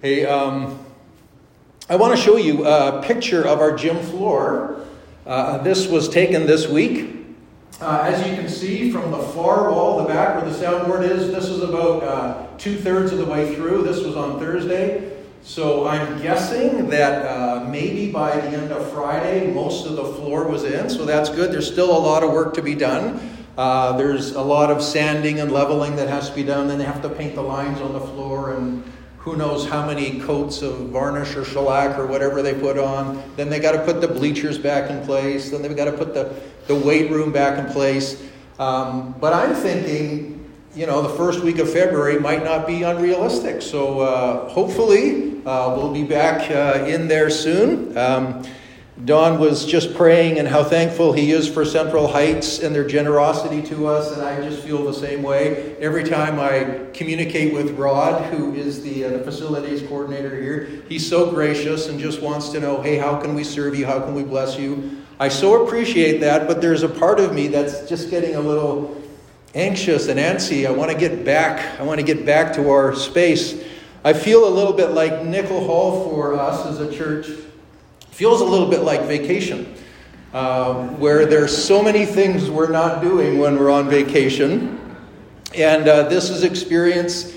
Hey, I want to show you a picture of our gym floor. This was taken this week. As you can see from the far wall, the back where the soundboard is, this is about 2/3 of the way through. This was on Thursday. So I'm guessing that maybe by the end of Friday, most of the floor was in. So that's good. There's still a lot of work to be done. There's a lot of sanding and leveling that has to be done. Then they have to paint the lines on the floor and who knows how many coats of varnish or shellac or whatever they put on. Then they got to put the bleachers back in place. Then they've got to put the weight room back in place. But I'm thinking, the first week of February might not be unrealistic. So hopefully we'll be back in there soon. Don was just praying and how thankful he is for Central Heights and their generosity to us, and I just feel the same way. Every time I communicate with Rod, who is the facilities coordinator here, he's so gracious and just wants to know, hey, how can we serve you? How can we bless you? I so appreciate that, but there's a part of me that's just getting a little anxious and antsy. I want to get back to our space. I feel a little bit like Nickel Hall for us as a church. Feels a little bit like vacation, where there's so many things we're not doing when we're on vacation. And this is experience,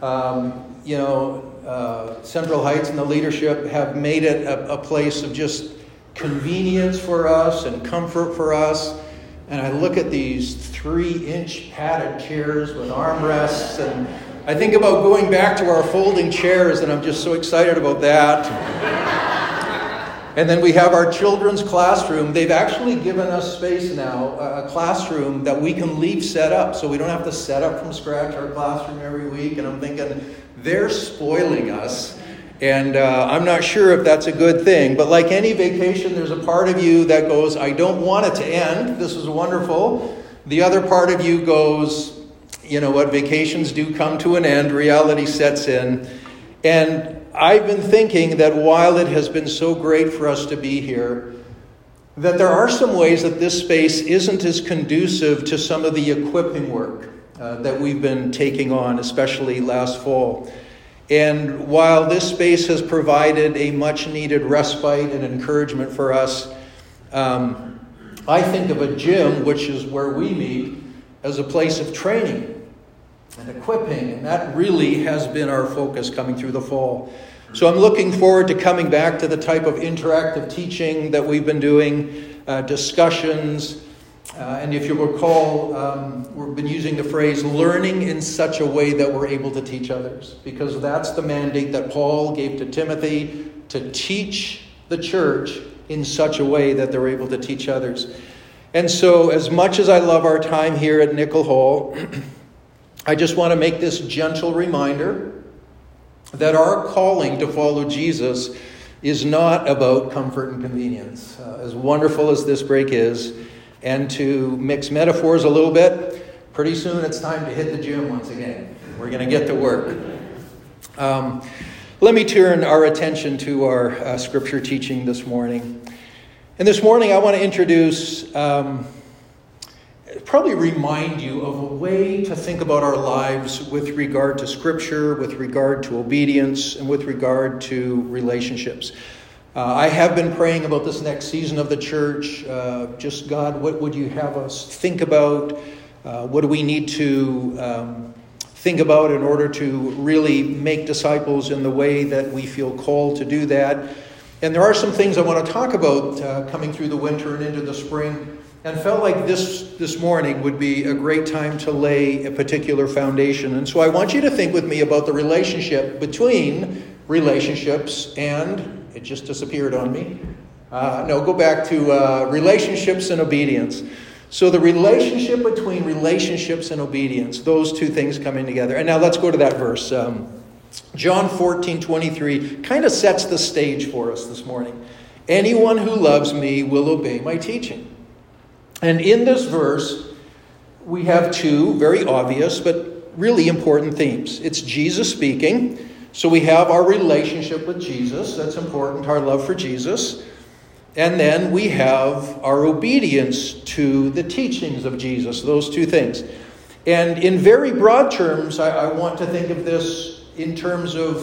Central Heights and the leadership have made it a place of just convenience for us and comfort for us. And I look at these 3-inch padded chairs with armrests, and I think about going back to our folding chairs, and I'm just so excited about that. And then we have our children's classroom. They've actually given us space now, a classroom that we can leave set up. So we don't have to set up from scratch our classroom every week. And I'm thinking, they're spoiling us. And I'm not sure if that's a good thing. But like any vacation, there's a part of you that goes, I don't want it to end. This is wonderful. The other part of you goes, you know what, vacations do come to an end. Reality sets in. And I've been thinking that while it has been so great for us to be here, that there are some ways that this space isn't as conducive to some of the equipping work that we've been taking on, especially last fall. And while this space has provided a much-needed respite and encouragement for us, I think of a gym, which is where we meet, as a place of training and equipping, and that really has been our focus coming through the fall. So I'm looking forward to coming back to the type of interactive teaching that we've been doing, discussions, and if you recall, we've been using the phrase learning in such a way that we're able to teach others, because that's the mandate that Paul gave to Timothy, to teach the church in such a way that they're able to teach others. And so as much as I love our time here at Nickel Hall, I just want to make this gentle reminder that our calling to follow Jesus is not about comfort and convenience. As wonderful as this break is, and to mix metaphors a little bit, pretty soon it's time to hit the gym once again. We're going to get to work. Let me turn our attention to our scripture teaching this morning. And this morning I want to introduce... probably remind you of a way to think about our lives with regard to Scripture, with regard to obedience, and with regard to relationships. I have been praying about this next season of the church. Just, God, what would you have us think about? What do we need to think about in order to really make disciples in the way that we feel called to do that? And there are some things I want to talk about coming through the winter and into the spring. And felt like this morning would be a great time to lay a particular foundation. And so I want you to think with me about the relationship between relationships and, it just disappeared on me. Go back to relationships and obedience. So the relationship between relationships and obedience, those two things coming together. And now let's go to that verse. John 14:23 kind of sets the stage for us this morning. Anyone who loves me will obey my teaching. And in this verse, we have two very obvious but really important themes. It's Jesus speaking. So we have our relationship with Jesus. That's important, our love for Jesus. And then we have our obedience to the teachings of Jesus, those two things. And in very broad terms, I want to think of this in terms of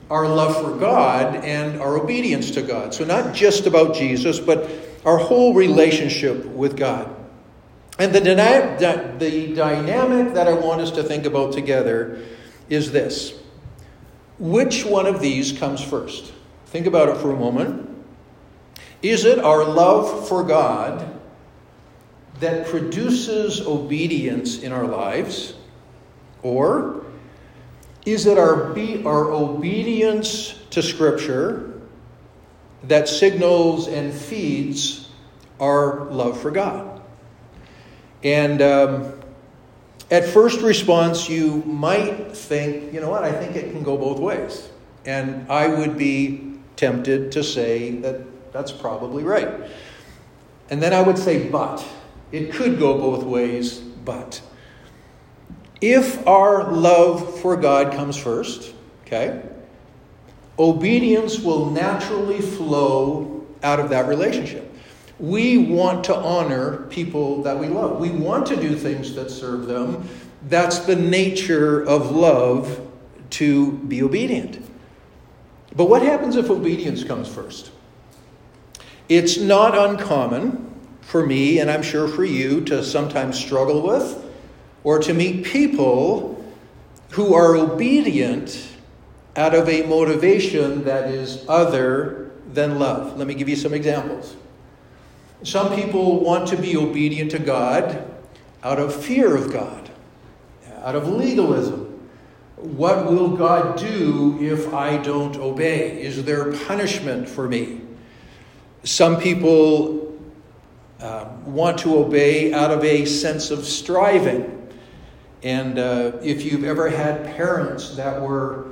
our love for God and our obedience to God. So not just about Jesus, but our whole relationship with God. And the dynamic that I want us to think about together is this. Which one of these comes first? Think about it for a moment. Is it our love for God that produces obedience in our lives? Or is it our obedience to Scripture that signals and feeds our love for God? And at first response, you might think, you know what, I think it can go both ways. And I would be tempted to say that that's probably right. And then I would say, but. It could go both ways, but. If our love for God comes first, okay, obedience will naturally flow out of that relationship. We want to honor people that we love. We want to do things that serve them. That's the nature of love, to be obedient. But what happens if obedience comes first? It's not uncommon for me, and I'm sure for you, to sometimes struggle with or to meet people who are obedient out of a motivation that is other than love. Let me give you some examples. Some people want to be obedient to God out of fear of God, out of legalism. What will God do if I don't obey? Is there punishment for me? Some people want to obey out of a sense of striving. And if you've ever had parents that were,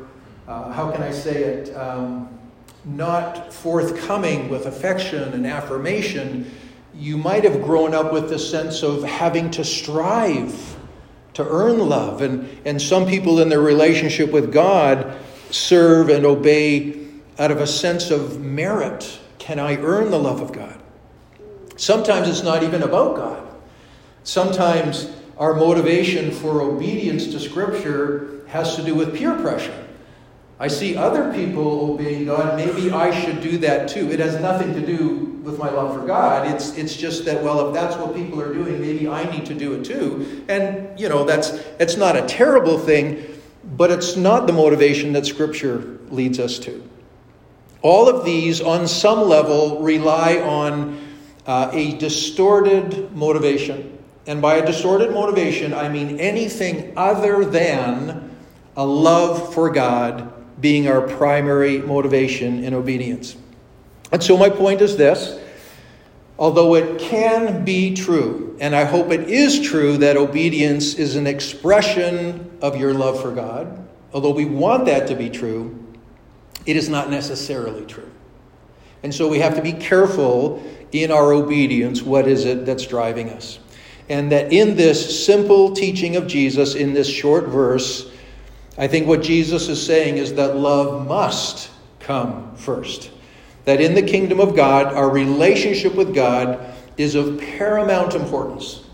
not forthcoming with affection and affirmation, you might have grown up with this sense of having to strive to earn love. And some people in their relationship with God serve and obey out of a sense of merit. Can I earn the love of God? Sometimes it's not even about God. Sometimes our motivation for obedience to Scripture has to do with peer pressure. I see other people obeying God. Maybe I should do that too. It has nothing to do with my love for God. It's just that, well, if that's what people are doing, maybe I need to do it too. And, it's not a terrible thing, but it's not the motivation that Scripture leads us to. All of these, on some level, rely on a distorted motivation. And by a distorted motivation, I mean anything other than a love for God being our primary motivation in obedience. And so my point is this. Although it can be true, and I hope it is true, that obedience is an expression of your love for God, although we want that to be true, it is not necessarily true. And so we have to be careful in our obedience. What is it that's driving us? And that in this simple teaching of Jesus, in this short verse, I think what Jesus is saying is that love must come first. That in the kingdom of God, our relationship with God is of paramount importance,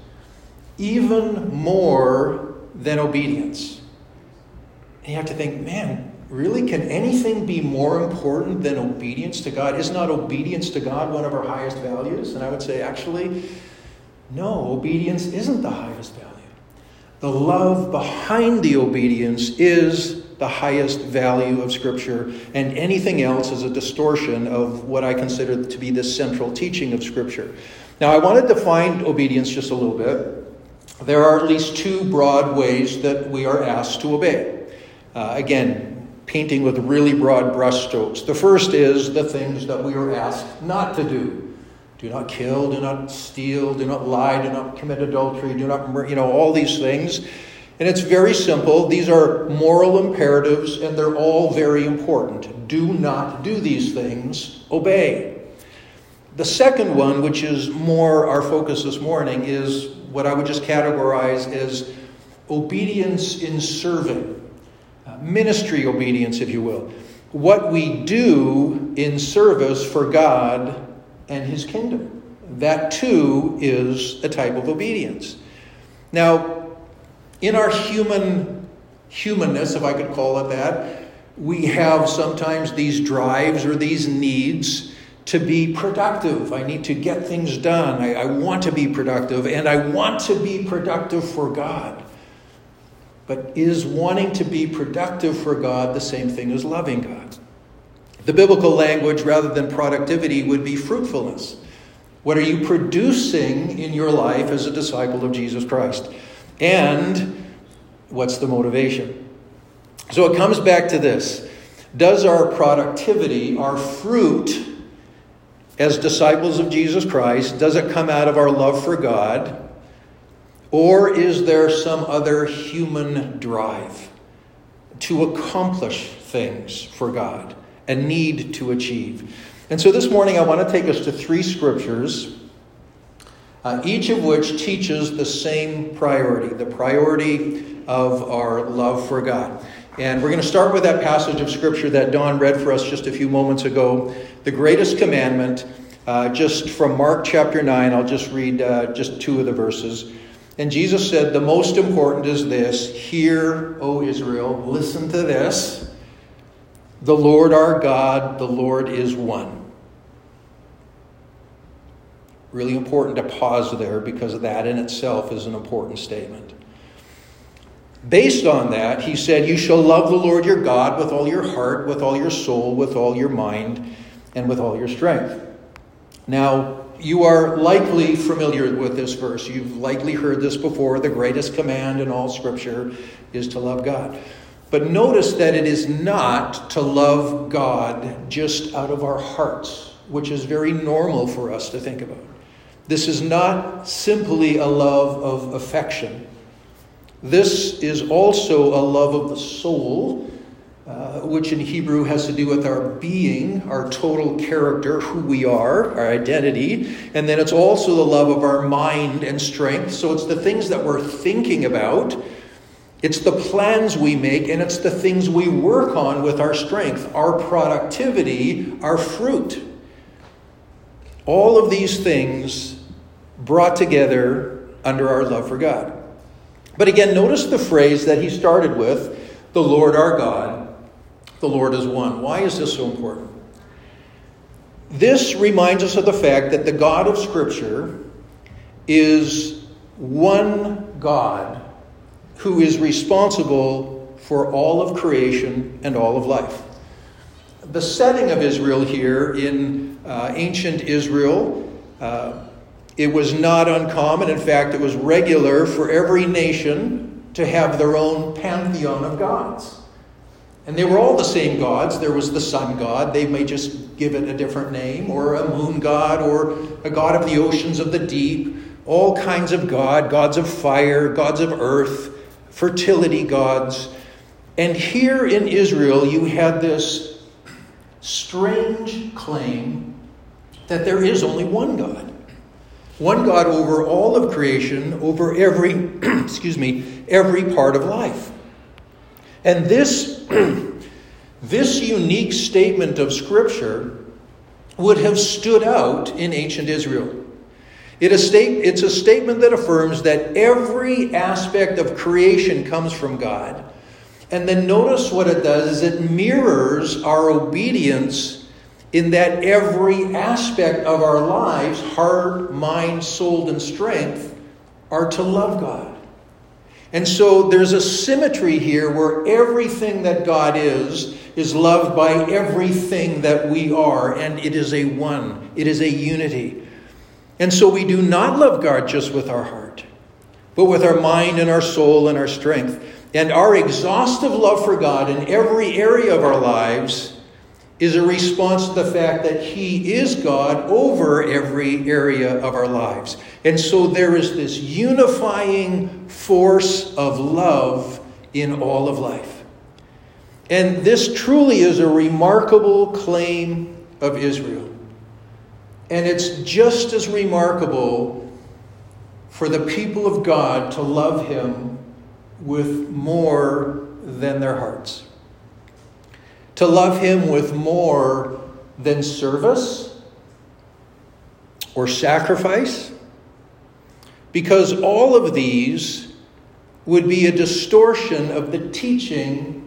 even more than obedience. And you have to think, man, really, can anything be more important than obedience to God? Is not obedience to God one of our highest values? And I would say, actually, no, obedience isn't the highest value. The love behind the obedience is the highest value of Scripture, and anything else is a distortion of what I consider to be the central teaching of Scripture. Now, I want to define obedience just a little bit. There are at least two broad ways that we are asked to obey. Again, painting with really broad brushstrokes. The first is the things that we are asked not to do. Do not kill, do not steal, do not lie, do not commit adultery, do not murder, all these things. And it's very simple. These are moral imperatives, and they're all very important. Do not do these things. Obey. The second one, which is more our focus this morning, is what I would just categorize as obedience in serving. Ministry obedience, if you will. What we do in service for God and His kingdom. That too is a type of obedience. Now, in our humanness, if I could call it that, we have sometimes these drives or these needs to be productive. I need to get things done. I want to be productive, and I want to be productive for God. But is wanting to be productive for God the same thing as loving God? The biblical language, rather than productivity, would be fruitfulness. What are you producing in your life as a disciple of Jesus Christ? And what's the motivation? So it comes back to this. Does our productivity, our fruit as disciples of Jesus Christ, does it come out of our love for God? Or is there some other human drive to accomplish things for God, a need to achieve? And so this morning I want to take us to 3 scriptures, each of which teaches the same priority, the priority of our love for God. And we're going to start with that passage of Scripture that Don read for us just a few moments ago, the greatest commandment, just from Mark chapter 9. I'll just read just 2 of the verses. And Jesus said, the most important is this: Hear, O Israel, listen to this. The Lord our God, the Lord is one. Really important to pause there, because that in itself is an important statement. Based on that, he said, you shall love the Lord your God with all your heart, with all your soul, with all your mind, and with all your strength. Now, you are likely familiar with this verse. You've likely heard this before. The greatest command in all Scripture is to love God. But notice that it is not to love God just out of our hearts, which is very normal for us to think about. This is not simply a love of affection. This is also a love of the soul, which in Hebrew has to do with our being, our total character, who we are, our identity. And then it's also the love of our mind and strength. So it's the things that we're thinking about. It's the plans we make, and it's the things we work on with our strength, our productivity, our fruit. All of these things brought together under our love for God. But again, notice the phrase that he started with, the Lord our God, the Lord is one. Why is this so important? This reminds us of the fact that the God of Scripture is one God who is responsible for all of creation and all of life. The setting of Israel here in ancient Israel, it was not uncommon. In fact, it was regular for every nation to have their own pantheon of gods. And they were all the same gods. There was the sun god. They may just give it a different name, or a moon god, or a god of the oceans of the deep. All kinds of gods of fire, gods of earth, fertility gods. And here in Israel, you had this strange claim that there is only one God. One God over all of creation, over every, every part of life. And this unique statement of Scripture would have stood out in ancient Israel. It's a statement that affirms that every aspect of creation comes from God. And then notice what it does is it mirrors our obedience in that every aspect of our lives, heart, mind, soul, and strength, are to love God. And so there's a symmetry here where everything that God is loved by everything that we are, and it is a one. It is a unity. And so we do not love God just with our heart, but with our mind and our soul and our strength. And our exhaustive love for God in every area of our lives is a response to the fact that He is God over every area of our lives. And so there is this unifying force of love in all of life. And this truly is a remarkable claim of Israel. And it's just as remarkable for the people of God to love Him with more than their hearts. To love Him with more than service or sacrifice. Because all of these would be a distortion of the teaching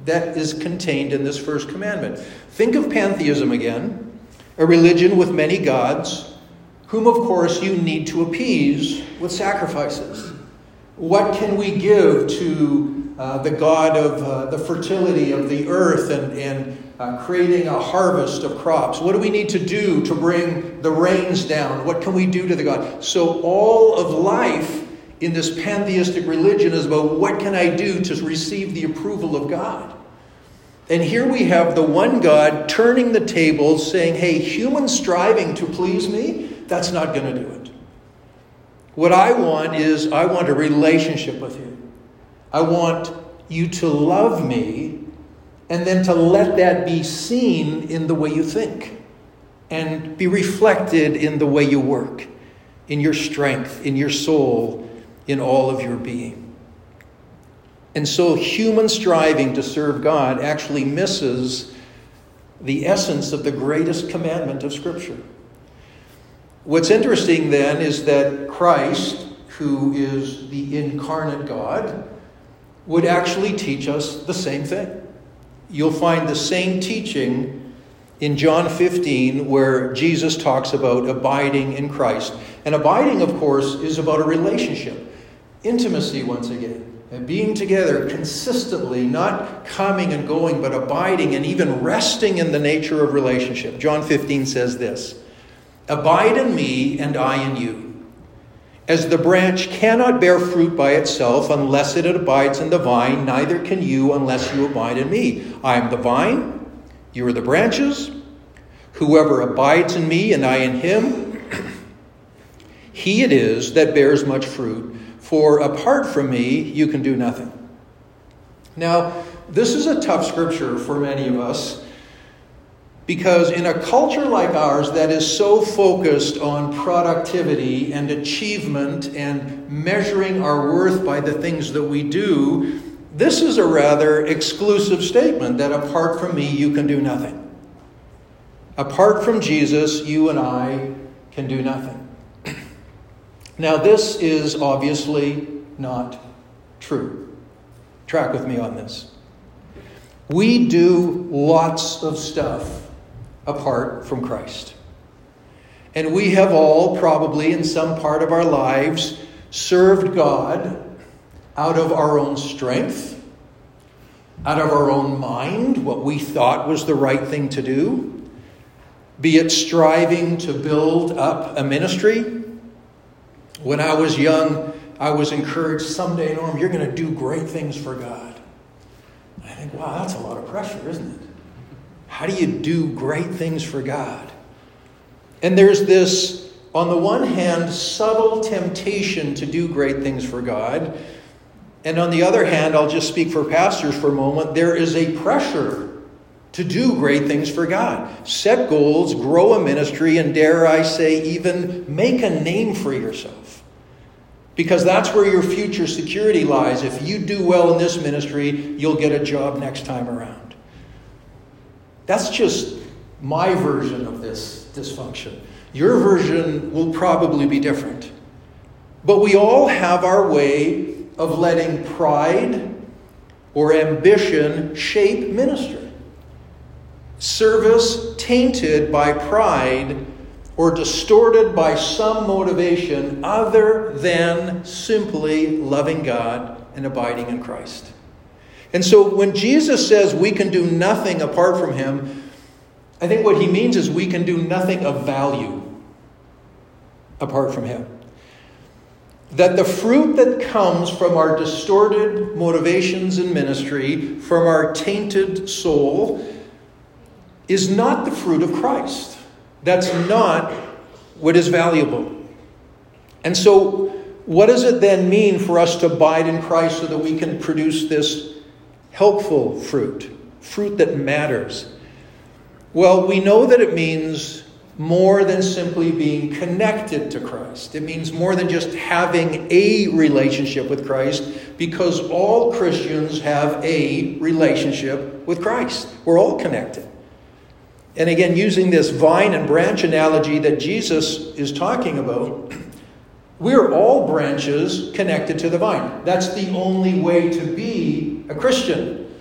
that is contained in this first commandment. Think of pantheism again, a religion with many gods, whom, of course, you need to appease with sacrifices. What can we give to the God of the fertility of the earth and creating a harvest of crops? What do we need to do to bring the rains down? What can we do to the God? So all of life in this pantheistic religion is about what can I do to receive the approval of God? And here we have the one God turning the tables, saying, hey, human striving to please me, that's not going to do it. What I want is, I want a relationship with you. I want you to love me, and then to let that be seen in the way you think, and be reflected in the way you work, in your strength, in your soul, in all of your being. And so human striving to serve God actually misses the essence of the greatest commandment of Scripture. What's interesting then is that Christ, who is the incarnate God, would actually teach us the same thing. You'll find the same teaching in John 15, where Jesus talks about abiding in Christ. And abiding, of course, is about a relationship. Intimacy, once again. And being together consistently, not coming and going, but abiding and even resting in the nature of relationship. John 15 says this, abide in me and I in you. As the branch cannot bear fruit by itself unless it abides in the vine, neither can you unless you abide in me. I am the vine, you are the branches. Whoever abides in me and I in him, he it is that bears much fruit. For apart from me, you can do nothing. Now, this is a tough scripture for many of us, because in a culture like ours that is so focused on productivity and achievement and measuring our worth by the things that we do, this is a rather exclusive statement that apart from me, you can do nothing. Apart from Jesus, you and I can do nothing. Now, this is obviously not true. Track with me on this. We do lots of stuff apart from Christ. And we have all probably in some part of our lives served God out of our own strength, out of our own mind, what we thought was the right thing to do, be it striving to build up a ministry. When I was young, I was encouraged, someday, Norm, you're going to do great things for God. I think, wow, that's a lot of pressure, isn't it? How do you do great things for God? And there's this, on the one hand, subtle temptation to do great things for God. And on the other hand, I'll just speak for pastors for a moment, there is a pressure to do great things for God. Set goals, grow a ministry, and dare I say, even make a name for yourself. Because that's where your future security lies. If you do well in this ministry, you'll get a job next time around. That's just my version of this dysfunction. Your version will probably be different. But we all have our way of letting pride or ambition shape ministry. Service tainted by pride or distorted by some motivation other than simply loving God and abiding in Christ. And so when Jesus says we can do nothing apart from him, I think what he means is we can do nothing of value apart from him. That the fruit that comes from our distorted motivations in ministry, from our tainted soul, is not the fruit of Christ. That's not what is valuable. And so what does it then mean for us to abide in Christ so that we can produce this helpful fruit that matters? Well, we know that it means more than simply being connected to Christ. It means more than just having a relationship with Christ, because all Christians have a relationship with Christ. We're all connected. And again, using this vine and branch analogy that Jesus is talking about, we're all branches connected to the vine. That's the only way to be a Christian,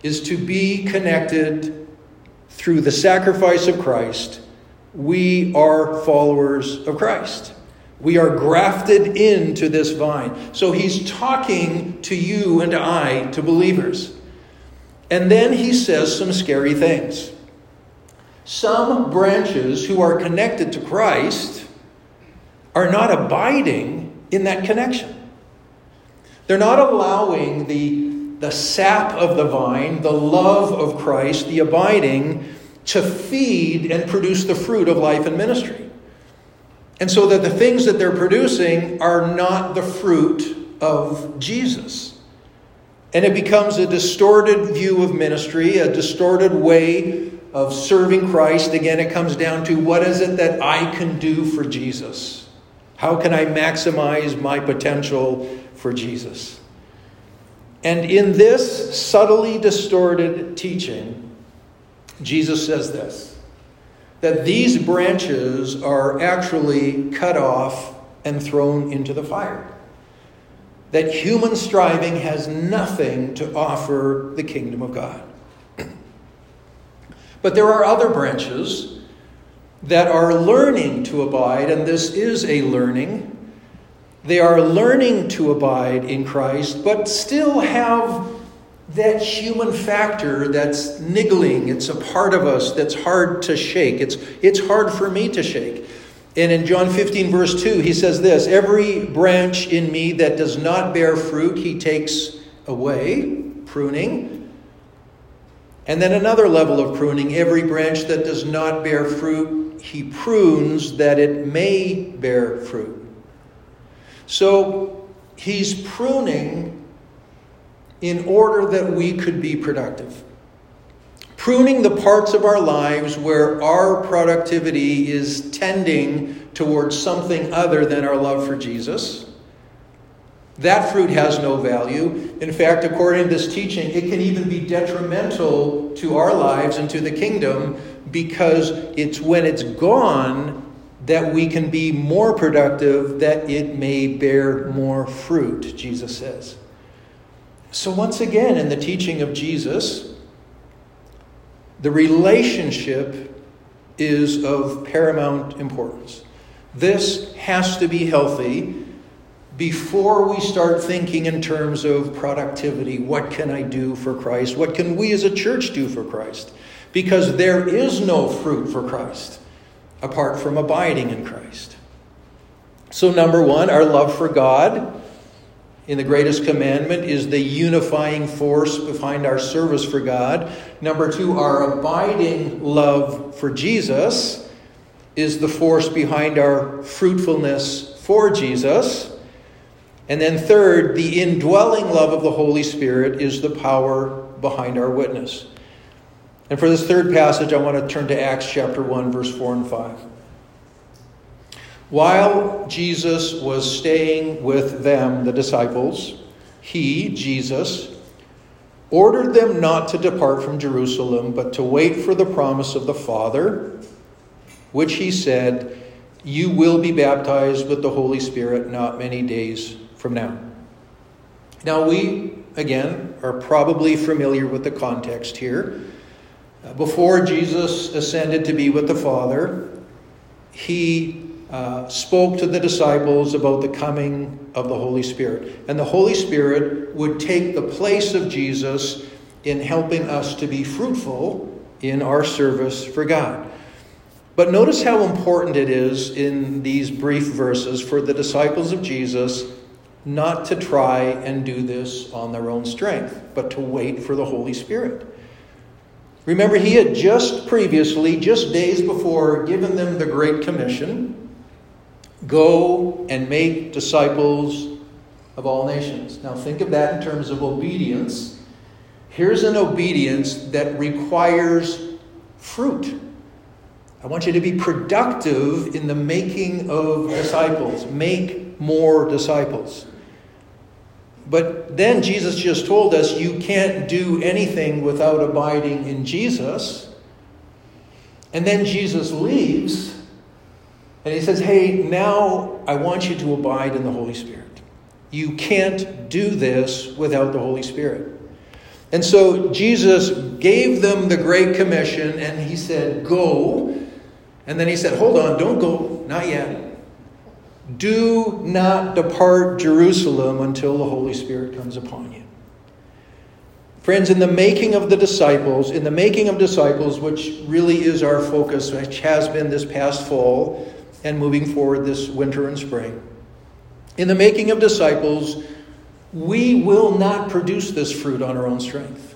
is to be connected through the sacrifice of Christ. We are followers of Christ. We are grafted into this vine. So he's talking to you and to I, to believers. And then he says some scary things. Some branches who are connected to Christ are not abiding in that connection. They're not allowing the sap of the vine, the love of Christ, the abiding, to feed and produce the fruit of life and ministry. And so that the things that they're producing are not the fruit of Jesus. And it becomes a distorted view of ministry, a distorted way of serving Christ. Again, it comes down to, what is it that I can do for Jesus? How can I maximize my potential for Jesus? And in this subtly distorted teaching, Jesus says this, that these branches are actually cut off and thrown into the fire. That human striving has nothing to offer the kingdom of God. But there are other branches that are learning to abide, and this is a learning. They are learning to abide in Christ, but still have that human factor that's niggling. It's a part of us that's hard to shake. It's hard for me to shake. And in John 15, verse 2, he says this, every branch in me that does not bear fruit, he takes away, pruning. And then another level of pruning, every branch that does not bear fruit, he prunes that it may bear fruit. So he's pruning in order that we could be productive. Pruning the parts of our lives where our productivity is tending towards something other than our love for Jesus. That fruit has no value. In fact, according to this teaching, it can even be detrimental to our lives and to the kingdom, because it's when it's gone that we can be more productive, that it may bear more fruit, Jesus says. So once again, in the teaching of Jesus, the relationship is of paramount importance. This has to be healthy before we start thinking in terms of productivity. What can I do for Christ? What can we as a church do for Christ? Because there is no fruit for Christ apart from abiding in Christ. So number one, our love for God in the greatest commandment is the unifying force behind our service for God. Number two, our abiding love for Jesus is the force behind our fruitfulness for Jesus. And then third, the indwelling love of the Holy Spirit is the power behind our witness. And for this third passage, I want to turn to Acts chapter 1, verse 4 and 5. While Jesus was staying with them, the disciples, he, Jesus, ordered them not to depart from Jerusalem, but to wait for the promise of the Father, which he said, you will be baptized with the Holy Spirit not many days from now. Now we, again, are probably familiar with the context here. Before Jesus ascended to be with the Father, he spoke to the disciples about the coming of the Holy Spirit. And the Holy Spirit would take the place of Jesus in helping us to be fruitful in our service for God. But notice how important it is in these brief verses for the disciples of Jesus not to try and do this on their own strength, but to wait for the Holy Spirit. Remember, he had just previously, just days before, given them the Great Commission. Go and make disciples of all nations. Now think of that in terms of obedience. Here's an obedience that requires fruit. I want you to be productive in the making of disciples. Make more disciples. But then Jesus just told us you can't do anything without abiding in Jesus. And then Jesus leaves. And he says, hey, now I want you to abide in the Holy Spirit. You can't do this without the Holy Spirit. And so Jesus gave them the Great Commission, and he said, go. And then he said, hold on, don't go, not yet. Do not depart Jerusalem until the Holy Spirit comes upon you. Friends, in the making of disciples, which really is our focus, which has been this past fall and moving forward this winter and spring. In the making of disciples, we will not produce this fruit on our own strength.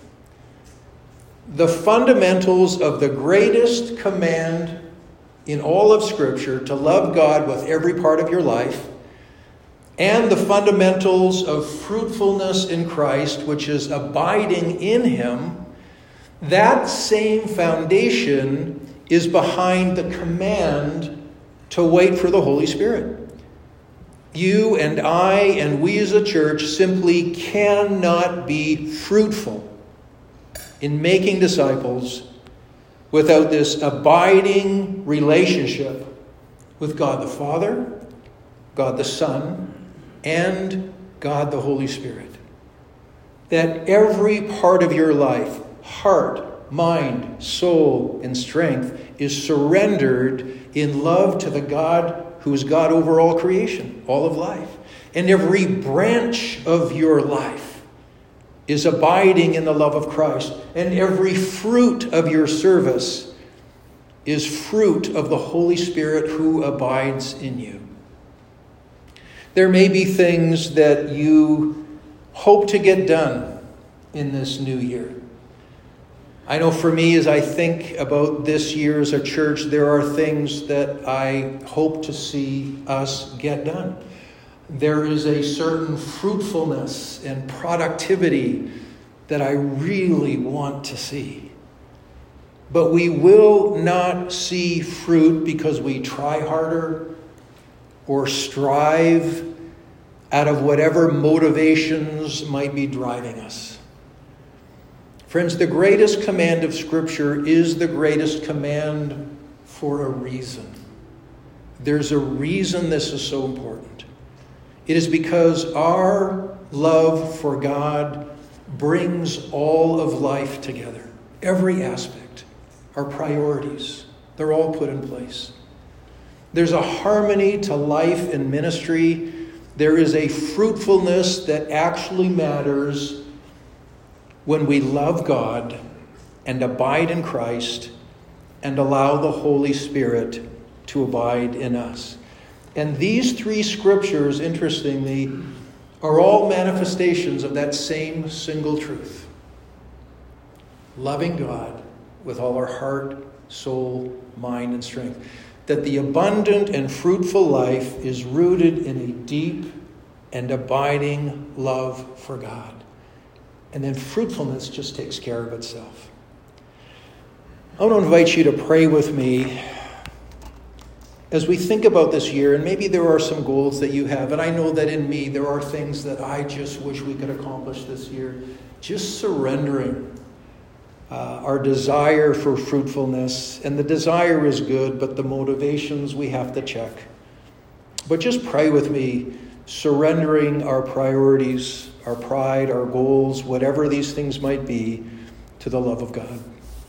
The fundamentals of the greatest command in all of Scripture, to love God with every part of your life, and the fundamentals of fruitfulness in Christ, which is abiding in Him, that same foundation is behind the command to wait for the Holy Spirit. You and I and we as a church simply cannot be fruitful in making disciples without this abiding relationship with God the Father, God the Son, and God the Holy Spirit. That every part of your life, heart, mind, soul, and strength, is surrendered in love to the God who is God over all creation, all of life. And every branch of your life is abiding in the love of Christ. And every fruit of your service is fruit of the Holy Spirit who abides in you. There may be things that you hope to get done in this new year. I know for me, as I think about this year as a church, there are things that I hope to see us get done. There is a certain fruitfulness and productivity that I really want to see. But we will not see fruit because we try harder or strive out of whatever motivations might be driving us. Friends, the greatest command of Scripture is the greatest command for a reason. There's a reason this is so important. It is because our love for God brings all of life together. Every aspect, our priorities, they're all put in place. There's a harmony to life and ministry. There is a fruitfulness that actually matters when we love God and abide in Christ and allow the Holy Spirit to abide in us. And these three scriptures, interestingly, are all manifestations of that same single truth. Loving God with all our heart, soul, mind, and strength. That the abundant and fruitful life is rooted in a deep and abiding love for God. And then fruitfulness just takes care of itself. I want to invite you to pray with me as we think about this year. And maybe there are some goals that you have. And I know that in me there are things that I just wish we could accomplish this year. Just surrendering our desire for fruitfulness. And the desire is good, but the motivations we have to check. But just pray with me, surrendering our priorities, our pride, our goals, whatever these things might be, to the love of God.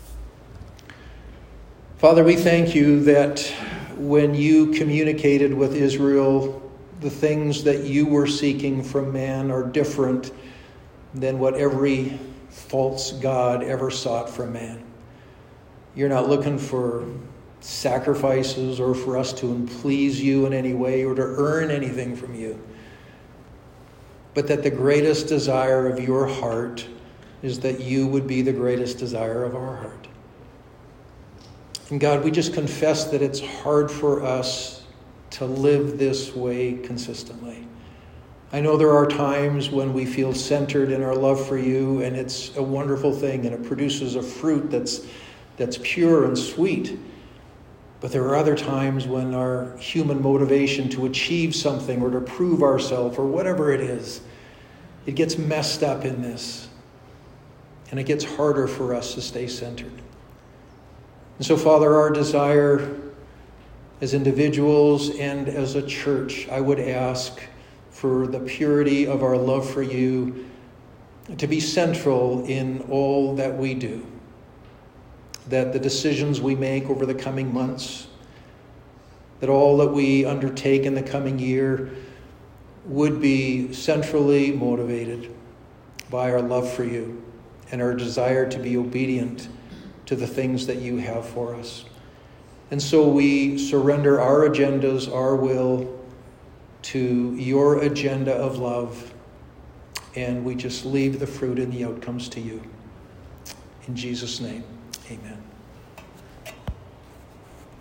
Father, we thank you that when you communicated with Israel, the things that you were seeking from man are different than what every false god ever sought from man. You're not looking for sacrifices or for us to please you in any way or to earn anything from you. But that the greatest desire of your heart is that you would be the greatest desire of our heart. And God, we just confess that it's hard for us to live this way consistently. I know there are times when we feel centered in our love for you, and it's a wonderful thing, and it produces a fruit that's pure and sweet. But there are other times when our human motivation to achieve something or to prove ourselves or whatever it is, it gets messed up in this. And it gets harder for us to stay centered. And so, Father, our desire as individuals and as a church, I would ask for the purity of our love for you to be central in all that we do. That the decisions we make over the coming months, that all that we undertake in the coming year would be centrally motivated by our love for you and our desire to be obedient to the things that you have for us. And so we surrender our agendas, our will, to your agenda of love, and we just leave the fruit and the outcomes to you. In Jesus' name, amen.